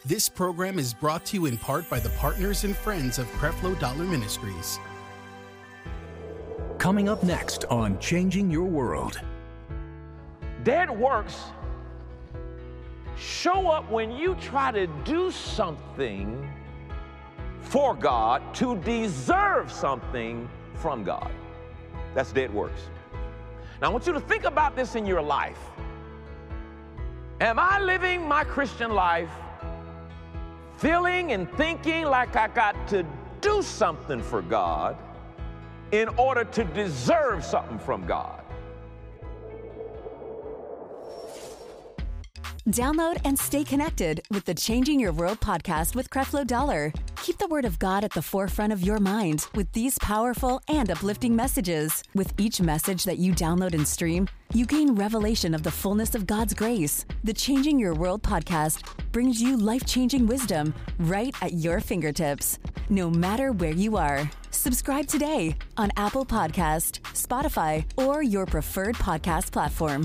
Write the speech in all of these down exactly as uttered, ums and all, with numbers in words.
This program is brought to you in part by the partners and friends of Creflo Dollar Ministries. Coming up next on Changing Your World. Dead works show up when you try to do something for God to deserve something from God. That's dead works. Now, I want you to think about this in your life. Am I living my Christian life feeling and thinking like I got to do something for God in order to deserve something from God? Download and stay connected with the Changing Your World podcast with Creflo Dollar. Keep the Word of God at the forefront of your mind with these powerful and uplifting messages. With each message that you download and stream, you gain revelation of the fullness of God's grace. The Changing Your World podcast brings you life-changing wisdom right at your fingertips, no matter where you are. Subscribe today on Apple Podcast, Spotify, or your preferred podcast platform.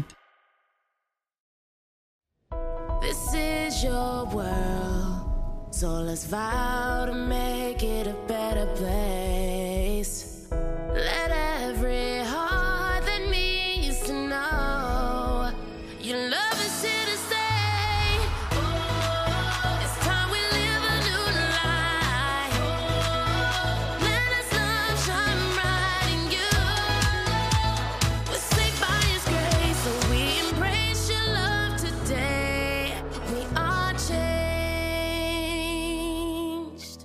This is your world, so let's vow to make it a better place. Let every heart that needs to know your love is here to stay. Oh, it's time we live a new life. Oh, let us love shine bright in you. We're saved by His grace, so we embrace your love today. We are changed.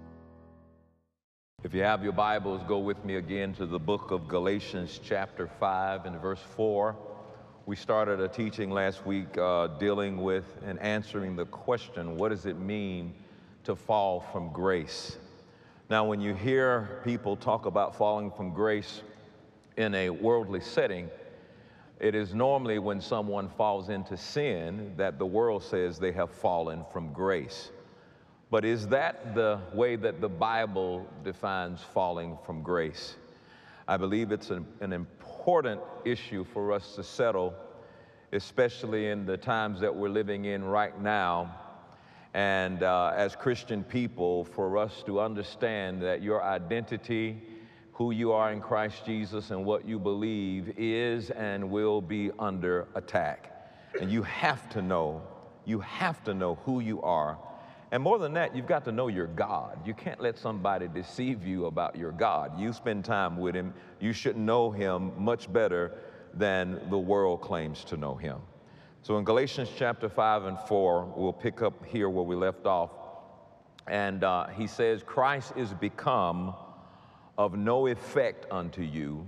If you have your Bibles, go with me again to the book of Galatians chapter five and verse four. We started a teaching last week uh, dealing with and answering the question, what does it mean to fall from grace? Now, when you hear people talk about falling from grace in a worldly setting, it is normally when someone falls into sin that the world says they have fallen from grace. But is that the way that the Bible defines falling from grace? I believe it's an, an important issue for us to settle, especially in the times that we're living in right now. And uh, as Christian people, for us to understand that your identity, who you are in Christ Jesus, and what you believe is and will be under attack. And you have to know, you have to know who you are. And more than that, you've got to know your God. You can't let somebody deceive you about your God. You spend time with Him. You should know Him much better than the world claims to know Him. So in Galatians chapter five and four, we'll pick up here where we left off. And uh, he says, Christ is become of no effect unto you,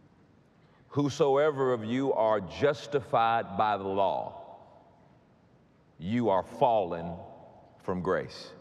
whosoever of you are justified by the law, you are fallen from grace.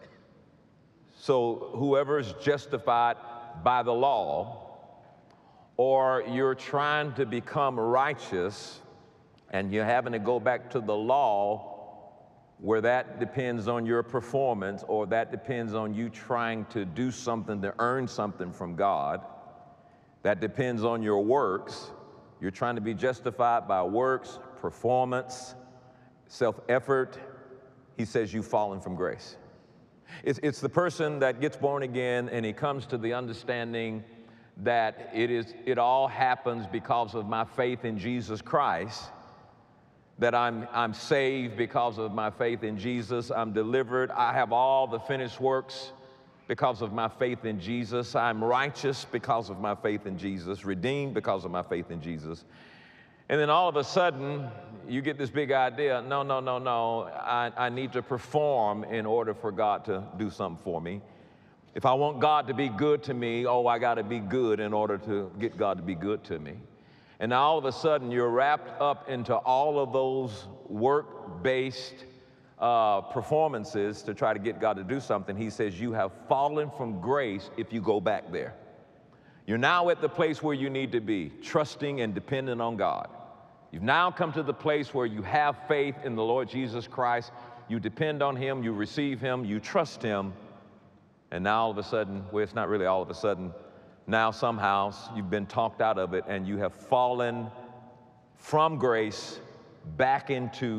So whoever is justified by the law, or you're trying to become righteous and you're having to go back to the law where that depends on your performance, or that depends on you trying to do something to earn something from God, that depends on your works. You're trying to be justified by works, performance, self-effort. He says you've fallen from grace. It's, it's the person that gets born again and he comes to the understanding that it is it all happens because of my faith in Jesus Christ, that I'm, I'm saved because of my faith in Jesus. I'm delivered. I have all the finished works because of my faith in Jesus. I'm righteous because of my faith in Jesus, redeemed because of my faith in Jesus. And then all of a sudden, you get this big idea, no, no, no, no, I, I need to perform in order for God to do something for me. If I want God to be good to me, oh, I got to be good in order to get God to be good to me. And now all of a sudden, you're wrapped up into all of those work-based uh, performances to try to get God to do something. He says you have fallen from grace if you go back there. You're now at the place where you need to be, trusting and dependent on God. You've now come to the place where you have faith in the Lord Jesus Christ. You depend on Him, you receive Him, you trust Him. And now all of a sudden, well, it's not really all of a sudden, now somehow you've been talked out of it and you have fallen from grace back into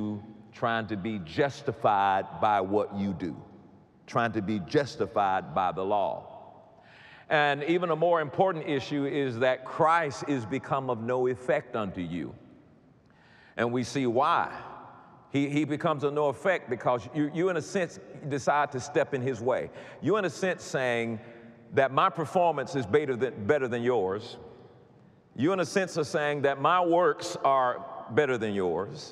trying to be justified by what you do, trying to be justified by the law. And even a more important issue is that Christ is become of no effect unto you. And we see why. He, he becomes of no effect because you, you, in a sense, decide to step in his way. You, in a sense, saying that my performance is better than, better than yours. You, in a sense, are saying that my works are better than yours.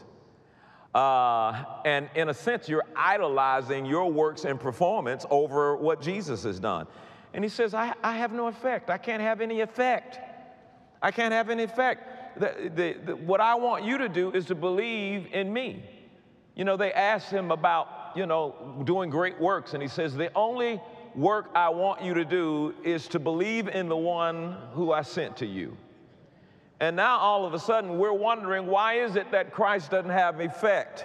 Uh, and in a sense, you're idolizing your works and performance over what Jesus has done. And he says, I, I have no effect. I can't have any effect. I can't have any effect. The, the, the, what I want you to do is to believe in me. You know, they asked him about, you know, doing great works. And he says, the only work I want you to do is to believe in the one who I sent to you. And now all of a sudden we're wondering, why is it that Christ doesn't have effect?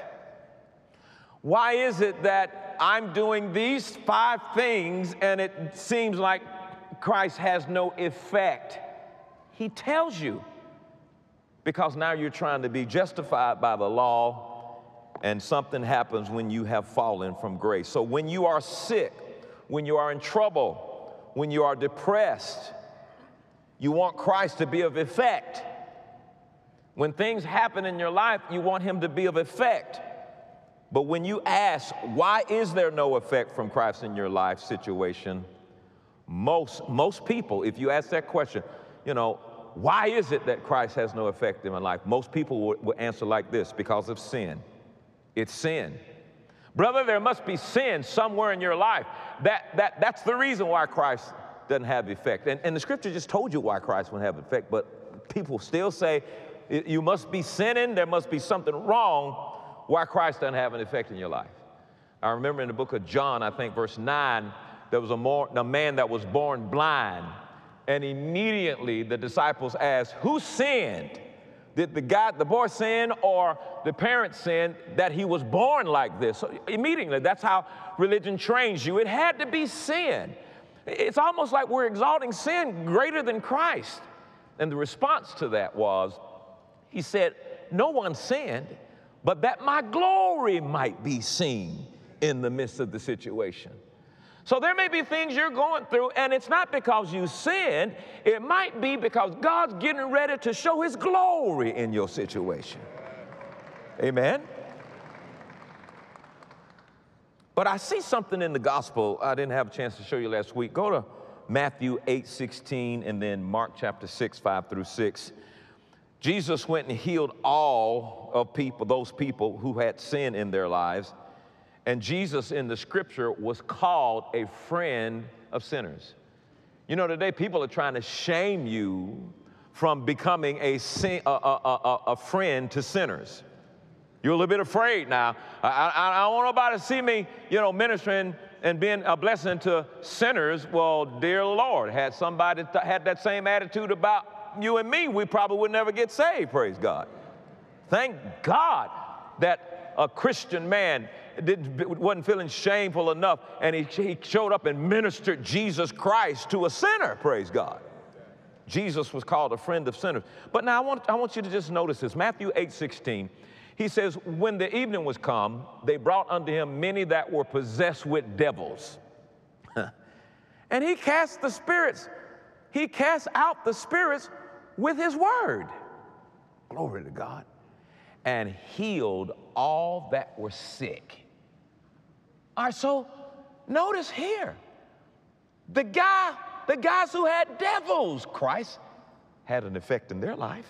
Why is it that I'm doing these five things and it seems like Christ has no effect? He tells you, because now you're trying to be justified by the law, and something happens when you have fallen from grace. So when you are sick, when you are in trouble, when you are depressed, you want Christ to be of effect. When things happen in your life, you want him to be of effect. But when you ask, why is there no effect from Christ in your life situation? Most, most people, if you ask that question, you know, why is it that Christ has no effect in my life? Most people will, will answer like this: because of sin. It's sin. Brother, there must be sin somewhere in your life. That, that, that's the reason why Christ doesn't have effect. And, and the scripture just told you why Christ wouldn't have effect, but people still say, you must be sinning, there must be something wrong why Christ doesn't have an effect in your life. I remember in the book of John, I think verse nine, there was a, more, a man that was born blind, and immediately the disciples asked, who sinned? Did the guy, the boy sin, or the parents sin that he was born like this? So immediately, that's how religion trains you. It had to be sin. It's almost like we're exalting sin greater than Christ. And the response to that was, he said, no one sinned, but that my glory might be seen in the midst of the situation. So there may be things you're going through, and it's not because you sinned. It might be because God's getting ready to show his glory in your situation. Amen? But I see something in the gospel I didn't have a chance to show you last week. Go to Matthew eight sixteen and then Mark chapter six, five through six. Jesus went and healed all of people, those people who had sin in their lives. And Jesus in the scripture was called a friend of sinners. You know, today people are trying to shame you from becoming a, sin, a, a, a, a friend to sinners. You're a little bit afraid now. I, I, I don't want nobody to see me, you know, ministering and being a blessing to sinners. Well, dear Lord, had somebody th- had that same attitude about you and me, we probably would never get saved, praise God. Thank God that a Christian man did, wasn't feeling shameful enough, and he, he showed up and ministered Jesus Christ to a sinner, praise God. Jesus was called a friend of sinners. But now I want, I want you to just notice this. Matthew eight sixteen, he says, when the evening was come, they brought unto him many that were possessed with devils. And he cast the spirits, he cast out the spirits with his word. Glory to God. And healed all that were sick. All right, so notice here, the guy, the guys who had devils, Christ had an effect in their life.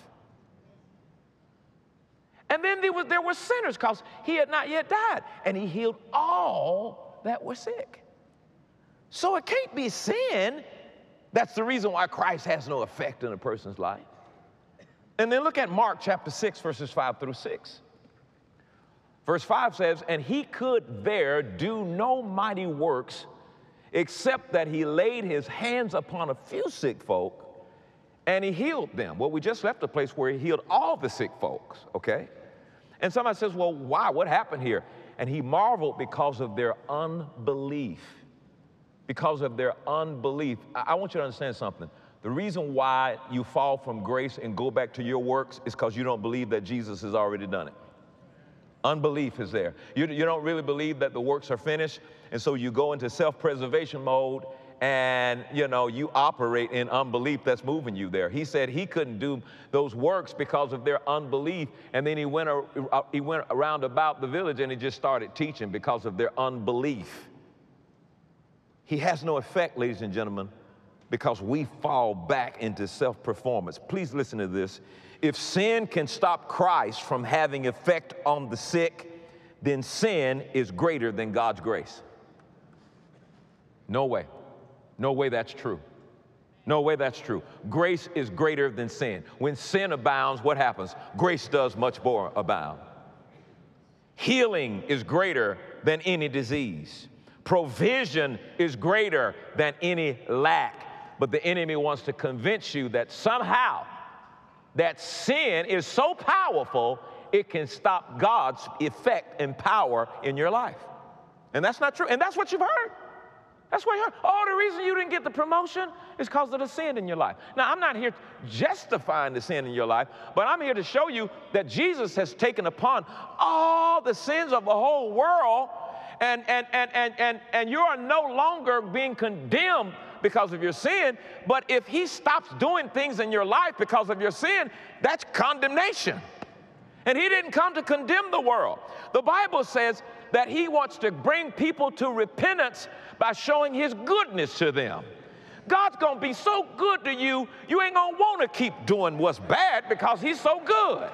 And then there, was, there were sinners because he had not yet died, and he healed all that were sick. So it can't be sin. That's the reason why Christ has no effect in a person's life. And then look at Mark chapter six, verses five through six. Verse five says, and he could there do no mighty works, except that he laid his hands upon a few sick folk, and he healed them. Well, we just left a place where he healed all the sick folks, okay? And somebody says, well, why? What happened here? And he marveled because of their unbelief. Because of their unbelief. I, I want you to understand something. The reason why you fall from grace and go back to your works is because you don't believe that Jesus has already done it. Unbelief is there. You, you don't really believe that the works are finished, and so you go into self-preservation mode, and, you know, you operate in unbelief that's moving you there. He said he couldn't do those works because of their unbelief, and then he went, uh, he went around about the village, and he just started teaching because of their unbelief. He has no effect, ladies and gentlemen, because we fall back into self-performance. Please listen to this. If sin can stop Christ from having effect on the sick, then sin is greater than God's grace. No way. No way that's true. No way that's true. Grace is greater than sin. When sin abounds, what happens? Grace does much more abound. Healing is greater than any disease. Provision is greater than any lack. But the enemy wants to convince you that somehow that sin is so powerful, it can stop God's effect and power in your life. And that's not true. And that's what you've heard. That's what you heard. Oh, the reason you didn't get the promotion is because of the sin in your life. Now, I'm not here justifying the sin in your life, but I'm here to show you that Jesus has taken upon all the sins of the whole world, and, and, and, and, and, and you are no longer being condemned because of your sin. But if he stops doing things in your life because of your sin, that's condemnation. And he didn't come to condemn the world. The Bible says that he wants to bring people to repentance by showing his goodness to them. God's going to be so good to you, you ain't going to want to keep doing what's bad because he's so good.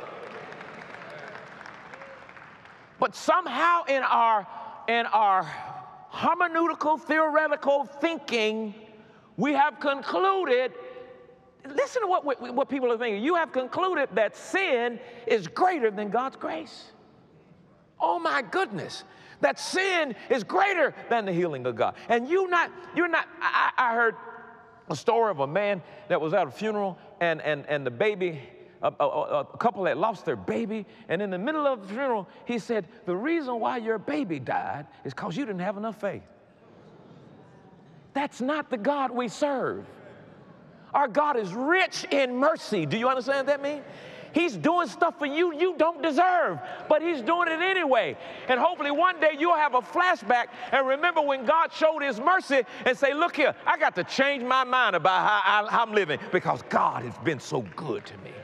But somehow in our, in our hermeneutical, theoretical thinking, we have concluded, listen to what, what people are thinking. You have concluded that sin is greater than God's grace. Oh my goodness, that sin is greater than the healing of God. And you not, you're not, I, I heard a story of a man that was at a funeral, and, and, and the baby, a, a, a couple that lost their baby, and in the middle of the funeral, he said, the reason why your baby died is because you didn't have enough faith. That's not the God we serve. Our God is rich in mercy. Do you understand what that means? He's doing stuff for you you don't deserve, but he's doing it anyway. And hopefully one day you'll have a flashback and remember when God showed his mercy and say, look here, I got to change my mind about how, I, how I'm living because God has been so good to me.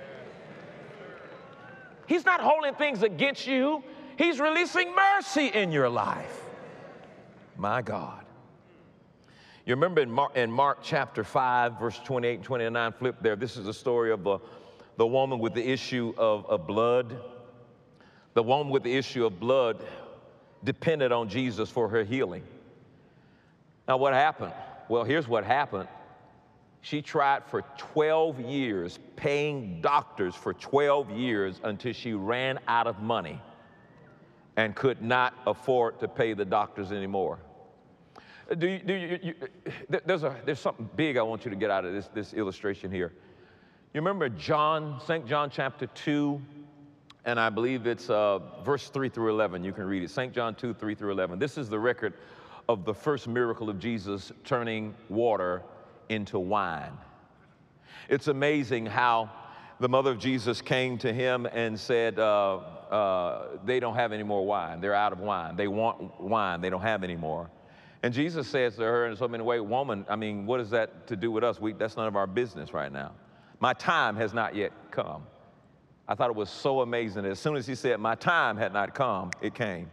He's not holding things against you. He's releasing mercy in your life. My God. You remember in Mark, in Mark chapter five, verse twenty-eight and twenty-nine, flip there. This is the story of the, the woman with the issue of, of blood. The woman with the issue of blood depended on Jesus for her healing. Now what happened? Well, here's what happened. She tried for twelve years, paying doctors for twelve years until she ran out of money and could not afford to pay the doctors anymore. Do you, do you, you, there's, a, there's something big I want you to get out of this, this illustration here. You remember John, Saint John chapter two, and I believe it's uh, verse three through eleven. You can read it. Saint John two, three through eleven. This is the record of the first miracle of Jesus turning water into wine. It's amazing how the mother of Jesus came to him and said, uh, uh, they don't have any more wine. They're out of wine. They want wine. They don't have any more. And Jesus says to her in so many ways, woman, I mean, what is that to do with us? We, that's none of our business right now. My time has not yet come. I thought it was so amazing that as soon as he said, my time had not come, it came.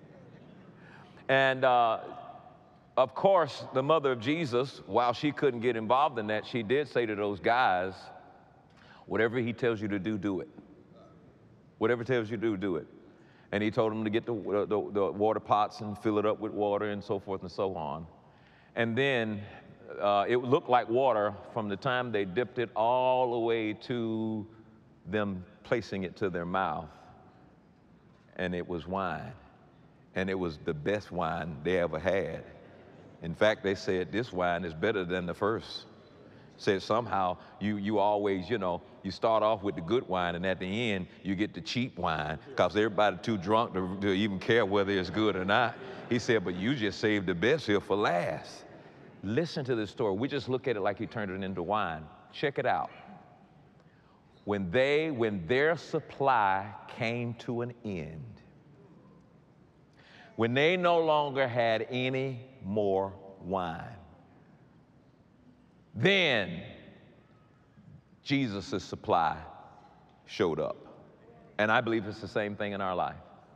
And uh, of course, the mother of Jesus, while she couldn't get involved in that, she did say to those guys, whatever he tells you to do, do it. Whatever he tells you to do, do it. And he told them to get the, the, the water pots and fill it up with water and so forth and so on. And then uh, it looked like water from the time they dipped it all the way to them placing it to their mouth. And it was wine. And it was the best wine they ever had. In fact, they said this wine is better than the first. Said somehow you, you always, you know, you start off with the good wine, and at the end, you get the cheap wine because everybody too drunk to, to even care whether it's good or not. He said, but you just saved the best here for last. Listen to this story. We just look at it like he turned it into wine. Check it out. When they, when their supply came to an end, when they no longer had any more wine, then Jesus' supply showed up. And I believe it's the same thing in our life.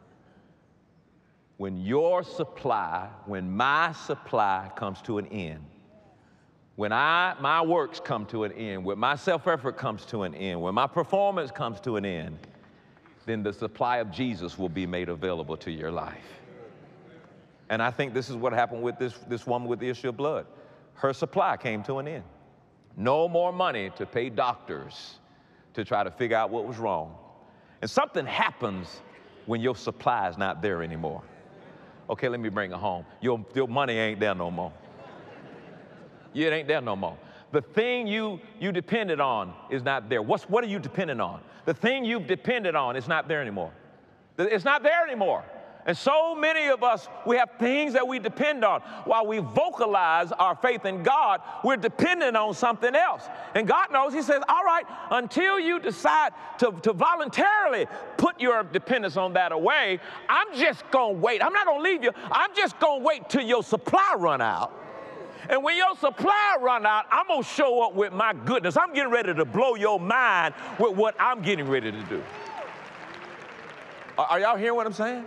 When your supply, when my supply comes to an end, when I, my works come to an end, when my self-effort comes to an end, when my performance comes to an end, then the supply of Jesus will be made available to your life. And I think this is what happened with this, this woman with the issue of blood. Her supply came to an end. No more money to pay doctors to try to figure out what was wrong. And something happens when your supply is not there anymore. Okay, let me bring it home. Your, your money ain't there no more. It ain't there no more. The thing you, you depended on is not there. What's, what are you dependent on? The thing you've depended on is not there anymore. It's not there anymore. And so many of us, we have things that we depend on. While we vocalize our faith in God, we're dependent on something else. And God knows, he says, all right, until you decide to, to voluntarily put your dependence on that away, I'm just going to wait. I'm not going to leave you. I'm just going to wait till your supply run out. And when your supply run out, I'm going to show up with my goodness. I'm getting ready to blow your mind with what I'm getting ready to do. Are, are y'all hearing what I'm saying?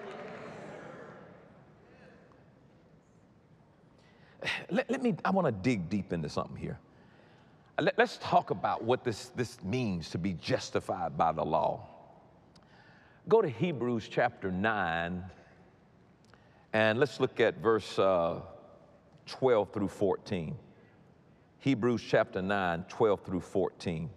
Let, let me, I want to dig deep into something here. Let, let's talk about what this, this means to be justified by the law. Go to Hebrews chapter nine, and let's look at verse uh, twelve through fourteen. Hebrews chapter nine, twelve through fourteen.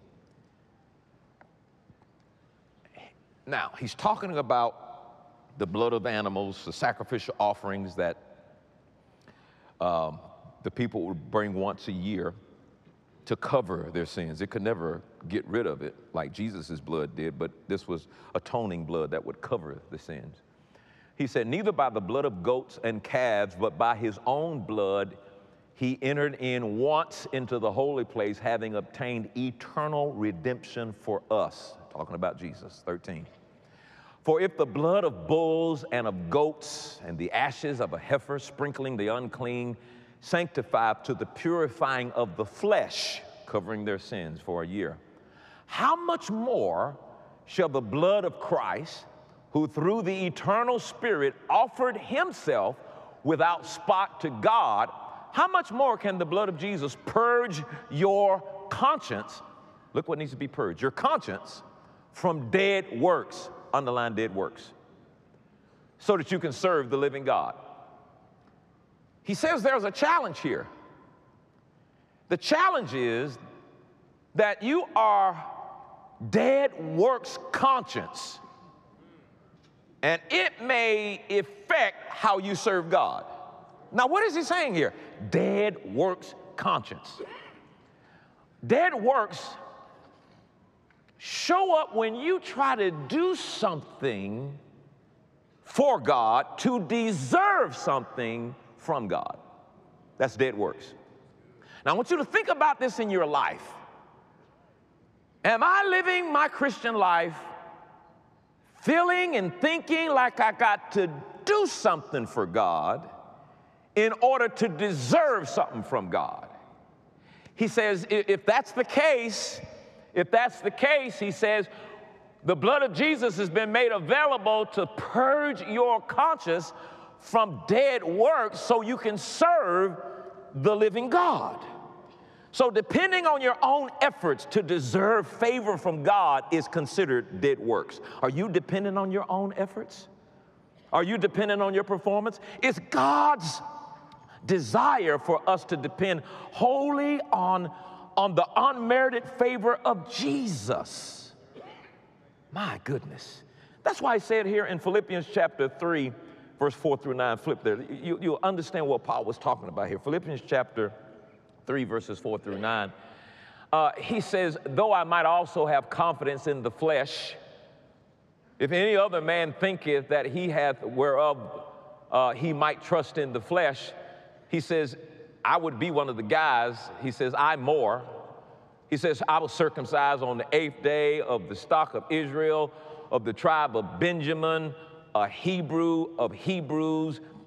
Now, he's talking about the blood of animals, the sacrificial offerings that Um, the people would bring once a year to cover their sins. It could never get rid of it like Jesus' blood did, but this was atoning blood that would cover the sins. He said, neither by the blood of goats and calves, but by his own blood, he entered in once into the holy place, having obtained eternal redemption for us. Talking about Jesus, thirteen. For if the blood of bulls and of goats and the ashes of a heifer sprinkling the unclean sanctify to the purifying of the flesh, covering their sins for a year, how much more shall the blood of Christ, who through the eternal Spirit offered himself without spot to God, how much more can the blood of Jesus purge your conscience? Look what needs to be purged. Your conscience from dead works. Underline dead works, so that you can serve the living God. He says there's a challenge here. The challenge is that you are dead works conscious, and it may affect how you serve God. Now, what is he saying here? Dead works conscience. Dead works show up when you try to do something for God to deserve something from God. That's dead works. Now, I want you to think about this in your life. Am I living my Christian life feeling and thinking like I got to do something for God in order to deserve something from God? He says, if that's the case, If that's the case, he says, the blood of Jesus has been made available to purge your conscience from dead works so you can serve the living God. So depending on your own efforts to deserve favor from God is considered dead works. Are you dependent on your own efforts? Are you dependent on your performance? It's God's desire for us to depend wholly on on the unmerited favor of Jesus. My goodness. That's why I said here in Philippians chapter three, verse four through nine, flip there. You, you'll understand what Paul was talking about here. Philippians chapter three, verses four through nine. Uh, he says, though I might also have confidence in the flesh, if any other man thinketh that he hath whereof uh, he might trust in the flesh, he says, I would be one of the guys. He says, I more. He says, I was circumcised on the eighth day of the stock of Israel, of the tribe of Benjamin, a Hebrew of Hebrews,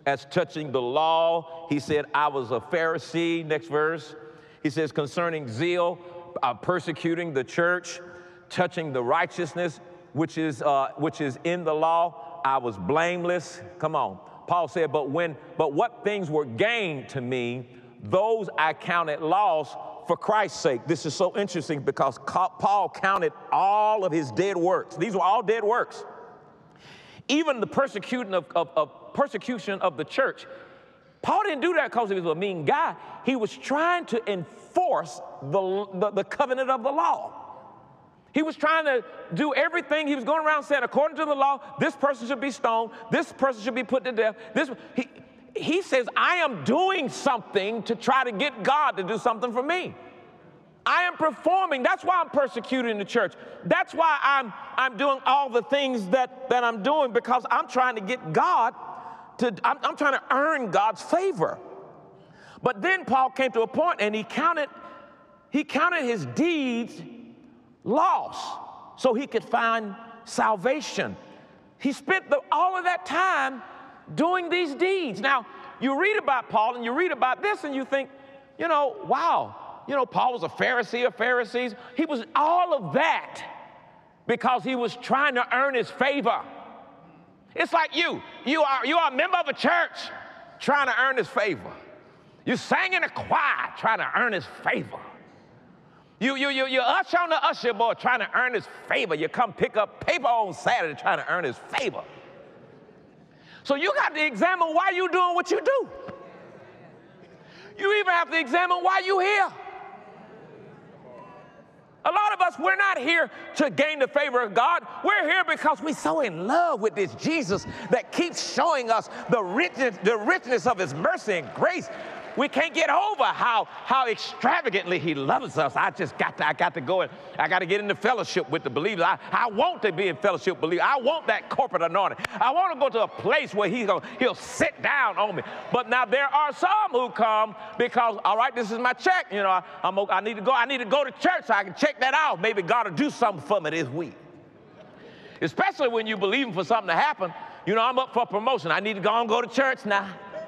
As touching the law, he said, I was a Pharisee. Next verse. He says, concerning zeal, uh, persecuting the church, touching the righteousness, which is, uh, which is in the law, I was blameless. Come on. Paul said, but when, but what things were gained to me, those I counted loss for Christ's sake. This is so interesting because Paul counted all of his dead works. These were all dead works. Even the persecution of, of, of persecution of the church. Paul didn't do that because he was a mean guy. He was trying to enforce the, the, the covenant of the law. He was trying to do everything. He was going around saying, according to the law, this person should be stoned. This person should be put to death. This, he, he says, I am doing something to try to get God to do something for me. I am performing. That's why I'm persecuting the church. That's why I'm, I'm doing all the things that, that I'm doing, because I'm trying to get God to, I'm, I'm trying to earn God's favor. But then Paul came to a point and he counted, he counted his deeds loss so he could find salvation. He spent the, all of that time doing these deeds. Now, you read about Paul and you read about this and you think, you know, wow, you know, Paul was a Pharisee of Pharisees. He was all of that because he was trying to earn his favor. It's like you, you are, you are a member of a church trying to earn his favor. You sang in a choir trying to earn his favor. You, you, you, you usher on the usher board trying to earn his favor. You come pick up paper on Saturday trying to earn his favor. So you got to examine why you're doing what you do. You even have to examine why you're here. A lot of us, we're not here to gain the favor of God. We're here because we're so in love with this Jesus that keeps showing us the richness, the richness of his mercy and grace. We can't get over how, how extravagantly he loves us. I just got to, I got to go and I got to get into fellowship with the believers. I, I want to be in fellowship with believers. I want that corporate anointing. I want to go to a place where he's gonna, he'll sit down on me. But now there are some who come because, all right, this is my check. You know, I, I'm, I need to go. I need to go to church so I can check that out. Maybe God will do something for me this week. Especially when you believe for something to happen. You know, I'm up for promotion. I need to go and go to church now.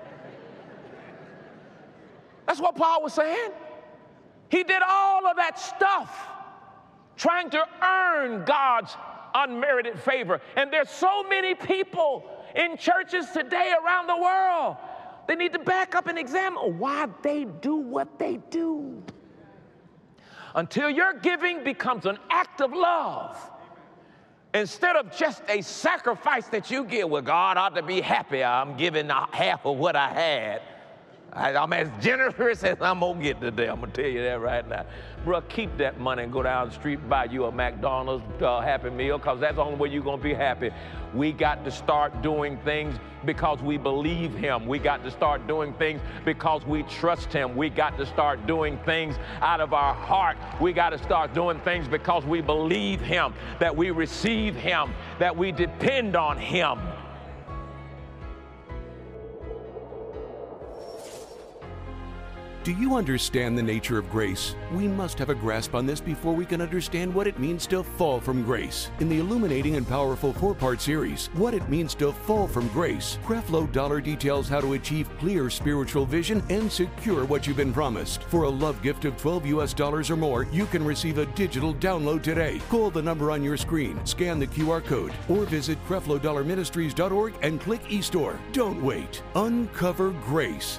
That's what Paul was saying. He did all of that stuff trying to earn God's unmerited favor. And there's so many people in churches today around the world. They need to back up and examine why they do what they do. Until your giving becomes an act of love, instead of just a sacrifice that you give, well, God ought to be happy I'm giving half of what I had. I'm as generous as I'm going to get today. I'm going to tell you that right now. Bro, keep that money and go down the street and buy you a McDonald's uh, Happy Meal, because that's the only way you're going to be happy. We got to start doing things because we believe him. We got to start doing things because we trust him. We got to start doing things out of our heart. We got to start doing things because we believe him, that we receive him, that we depend on him. Do you understand the nature of grace? We must have a grasp on this before we can understand what it means to fall from grace. In the illuminating and powerful four-part series, What It Means to Fall from Grace, Creflo Dollar details how to achieve clear spiritual vision and secure what you've been promised. For a love gift of twelve U S dollars or more, you can receive a digital download today. Call the number on your screen, scan the Q R code, or visit creflo dollar ministries dot org and click eStore. Don't wait. Uncover grace.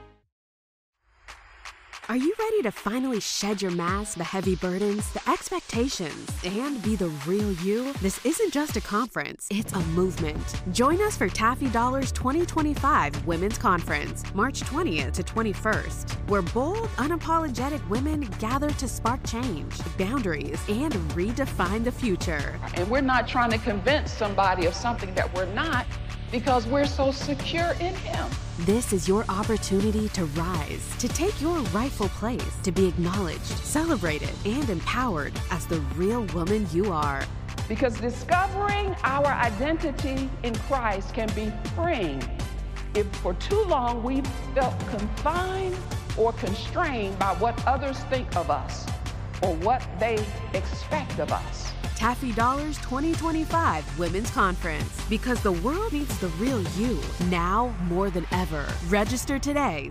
Are you ready to finally shed your mask, the heavy burdens, the expectations, and be the real you? This isn't just a conference, it's a movement. Join us for Taffy Dollar's twenty twenty-five Women's Conference, March twentieth to twenty-first, where bold, unapologetic women gather to spark change, boundaries, and redefine the future. And we're not trying to convince somebody of something that we're not, because we're so secure in him. This is your opportunity to rise, to take your rightful place, to be acknowledged, celebrated, and empowered as the real woman you are. Because discovering our identity in Christ can be freeing if for too long we've felt confined or constrained by what others think of us or what they expect of us. Taffy Dollars twenty twenty-five Women's Conference. Because the world needs the real you, now more than ever. Register today.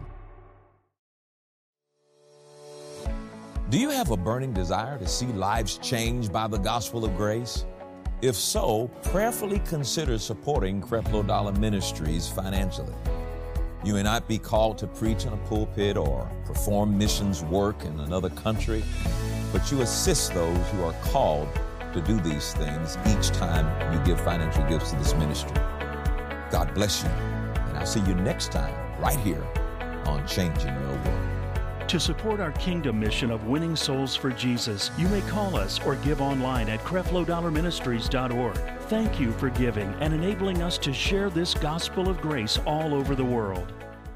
Do you have a burning desire to see lives changed by the gospel of grace? If so, prayerfully consider supporting Creflo Dollar Ministries financially. You may not be called to preach in a pulpit or perform missions work in another country, but you assist those who are called to do these things each time you give financial gifts to this ministry. God bless you, and I'll see you next time right here on Changing Your World. To support our kingdom mission of winning souls for Jesus, you may call us or give online at creflo dollar ministries dot org. Thank you for giving and enabling us to share this gospel of grace all over the world.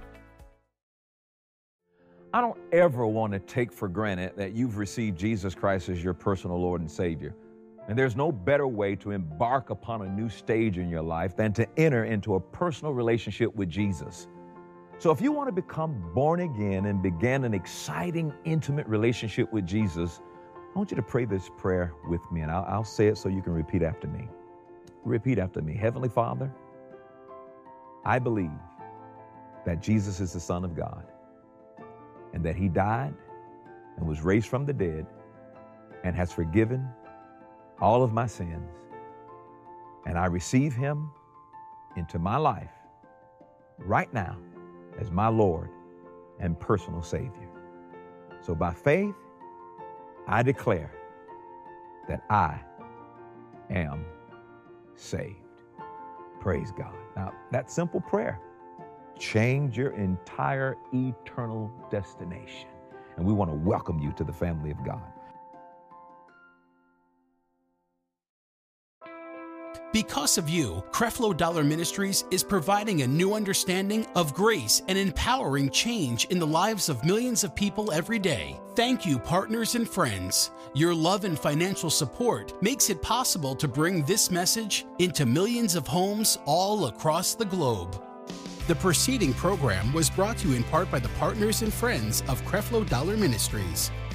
I don't ever want to take for granted that you've received Jesus Christ as your personal Lord and Savior. And there's no better way to embark upon a new stage in your life than to enter into a personal relationship with Jesus. So if you want to become born again and begin an exciting, intimate relationship with Jesus, I want you to pray this prayer with me, and I'll, I'll say it so you can repeat after me. Repeat after me. Heavenly Father, I believe that Jesus is the Son of God and that He died and was raised from the dead and has forgiven all of my sins. And I receive Him into my life right now as my Lord and personal Savior. So by faith, I declare that I am saved. Praise God. Now, that simple prayer changed your entire eternal destination. And we want to welcome you to the family of God. Because of you, Creflo Dollar Ministries is providing a new understanding of grace and empowering change in the lives of millions of people every day. Thank you, partners and friends. Your love and financial support makes it possible to bring this message into millions of homes all across the globe. The preceding program was brought to you in part by the partners and friends of Creflo Dollar Ministries.